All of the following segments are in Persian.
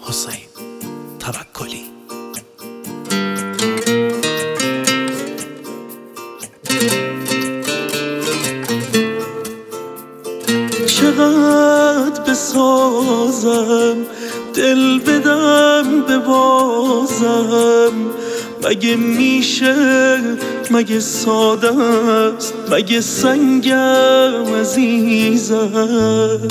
حسین توکلی. چقدر بسازم دل بدم ببازم، مگه میشه، مگه ساده است، مگه سنگم عزیزم.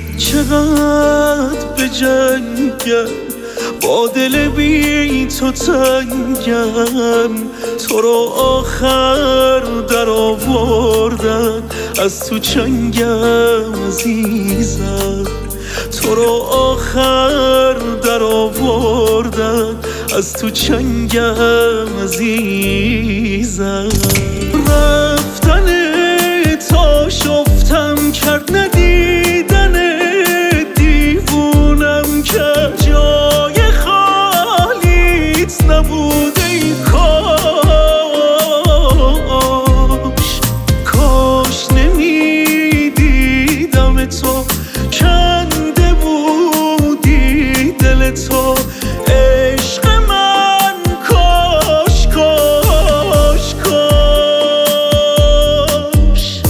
چقدر بجنگم با دل بی تو تنگم، تو رو آخر در آوردن از تو چنگم عزیزم. تو رو آخر در آوردن از تو چنگم عزیزم. رفتن تا شفتم کرد ندیدن، دیوونم که جای خالیت نبود ای کاش. کاش نمیدیدم تو، کنده بودی دل تو عشق من. کاش کاش کاش.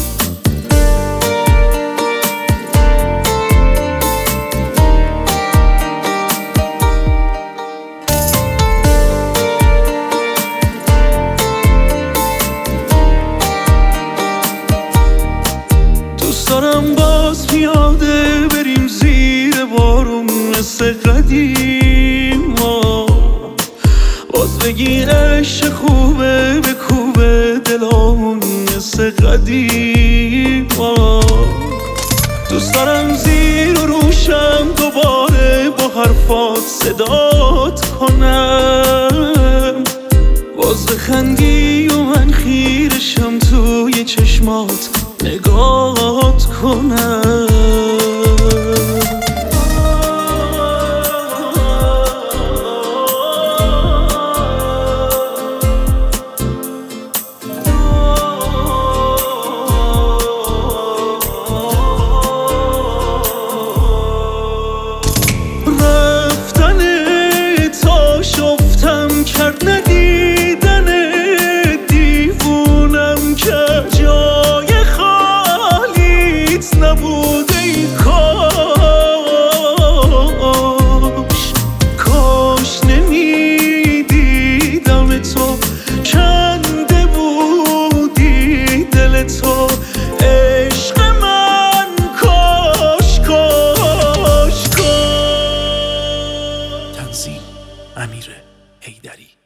دوست دارم باز پیاده بریم زیر بارون مثل قدیما، باز بگی عشق خوبه بکوبه دلامون مثل قدیما. دوست دارم زیر و روشم دوباره با حرفات صدات کنم، باز بخندی و من خیرشم توی چشمات نگات کنم. رفتن تا شفتم کرد ندیدن، دیوونم که جای خالیت نبود ای کاش. کاش نمیدیدم تو، کنده بودی دل تو عشق من. کاش کاش کاش. تنظیم امیر حیدری.